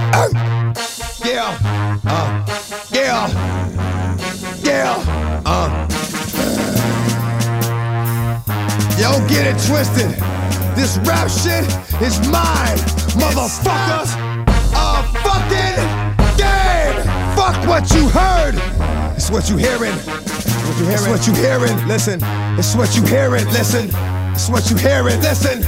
Yeah, Yo, get it twisted. This rap shit is mine, motherfuckers. A fucking game. Fuck what you heard. It's what you hearing. It's what you hearing. Listen. It's what you hearing. Listen. It's what you hearing. Listen.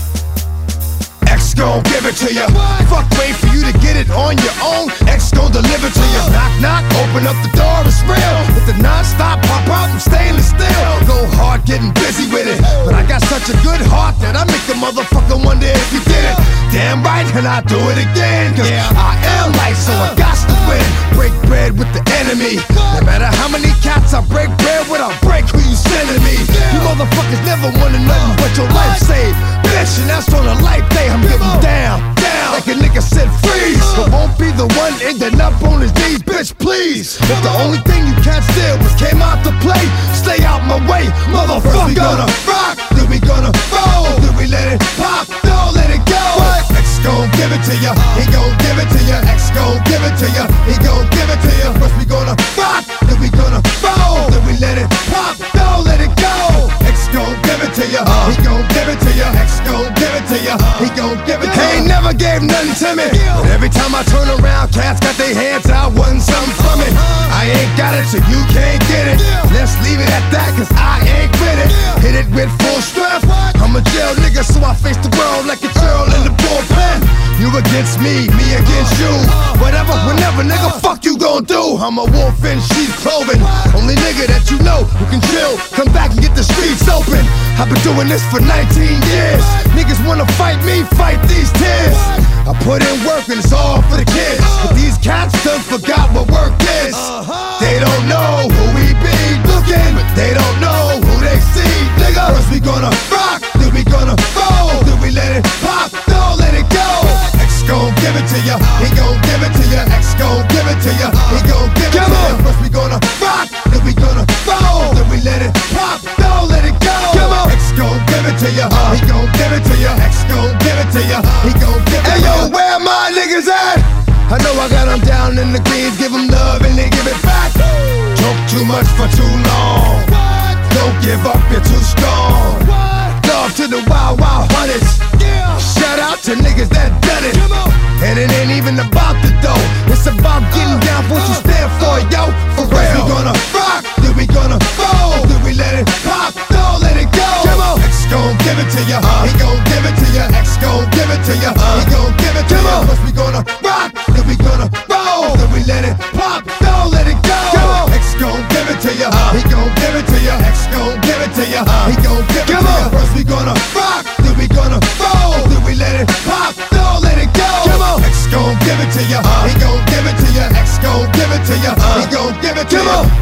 X gon' give it to ya. Fuck, wait for you to get it on your own. X gon' deliver to ya. Knock, knock, open up the door, it's real. With the non-stop pop out and stainless steel. Go hard, getting busy with it. But I got such a good heart that I make the motherfucker wonder if you did it. Damn right, and I do it again. Cause I am light, so I got to win. Break bread with the enemy. No matter how many cats I break bread with, I'll break who you sending me. You motherfuckers never wanted nothing but your life saved. Bitch, and that's on a life day. I'm getting down, like a nigga said freeze. But won't be the one ending up on his knees, bitch, please. If the only thing you can't steal was came out to play, stay out my way, motherfucker. First we gonna rock, then we gonna roll, then we let it pop, don't let it go. X gon' give it to ya, he gon' give it to ya. X gon' give it to ya, he gon' give it to ya. First we gonna rock, then we gonna roll, then we let it pop, don't let it go. X gon' give it to ya, he gon' give it to ya. X gon' give it to ya, he gon' give it to ya. He ain't never gave nothing to me, but every time I turn around, cats got their hands out, wanting something from it. I ain't got it, so you can't get it. Let's leave it at that, cause I ain't with it. Hit it with full strength. I'm a jail nigga, so I face the world like a girl in the bullpen. You against me against you. Whatever, whenever, nigga, fuck you gon' do. I'm a wolf in sheep's clothing. Only nigga that you know who can chill. Come back and get the streets open. I've been doing this for 19 years. Niggas wanna fight me, fight these tears. I put in work and it's all for the kids. But these cats done forgot what work is. They don't know who we be looking, but they don't know who they see, nigga. First we gonna rock, then we gonna roll, then we let it pop, don't let it go. X gon' give it to ya, he gon' give it to ya. X gon' give it to ya, he gon' give it to ya. First we gonna rock, then we gonna roll, then we let it pop, don't let it go. X gon' give it to ya, he gon' give it to ya. X gon' give it to ya, he gon' give it to ya. Hey yo, where my niggas at? I know I got them down in the greens, give them love and they give it back. Talk too much for too long. Don't give up, you're too strong. Love to the wild, wild hunters. Shout out to niggas that done it. And it ain't even about the dough. It's about getting down for what you stand for, yo. For real. We gonna rock, then we gonna roll, then we let it pop, don't let it go. X gon' give it to ya, he gon' give it to ya. X gon' give it to ya, he gon' give it to ya. First we gonna rock, then we gonna roll, then we let it pop, don't let it go. X gon' give it to ya, he gon' give it to ya. X gon' give it to ya, he gon' give it to ya. First we gonna rock, then we gonna roll, then we let it pop, don't let it go. X gon' give it to ya, he gon' give it to ya. X gon' give it to ya, he gon' give it to ya.